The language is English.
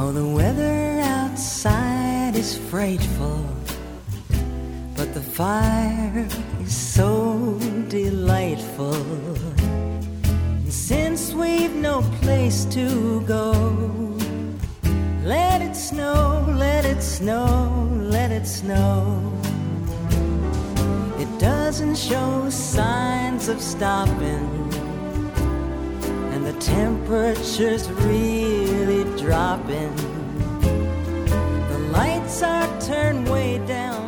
Oh, the weather outside is frightful, but the fire is so delightful. And since we've no place to go, let it snow, let it snow, let it snow. It doesn't show signs of stopping, and the temperature's really dropping. The lights are turned way down.